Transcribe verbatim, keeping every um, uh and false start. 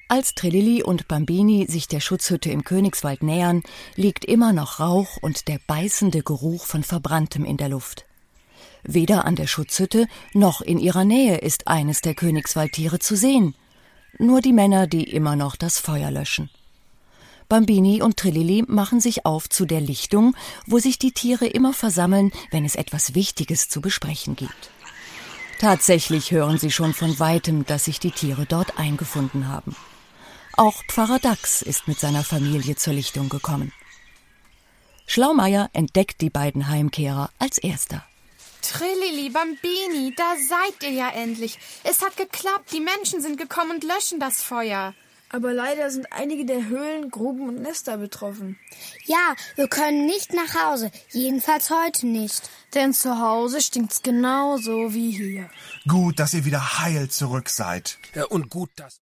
Als Trilili und Bambini sich der Schutzhütte im Königswald nähern, liegt immer noch Rauch und der beißende Geruch von Verbranntem in der Luft. Weder an der Schutzhütte noch in ihrer Nähe ist eines der Königswaldtiere zu sehen. Nur die Männer, die immer noch das Feuer löschen. Bambini und Trilili machen sich auf zu der Lichtung, wo sich die Tiere immer versammeln, wenn es etwas Wichtiges zu besprechen gibt. Tatsächlich hören sie schon von Weitem, dass sich die Tiere dort eingefunden haben. Auch Pfarrer Dachs ist mit seiner Familie zur Lichtung gekommen. Schlaumeier entdeckt die beiden Heimkehrer als erster. Trilili, Bambini, da seid ihr ja endlich. Es hat geklappt, die Menschen sind gekommen und löschen das Feuer. Aber leider sind einige der Höhlen, Gruben und Nester betroffen. Ja, wir können nicht nach Hause, jedenfalls heute nicht. Denn zu Hause stinkt's genauso wie hier. Gut, dass ihr wieder heil zurück seid. Ja, und gut, dass...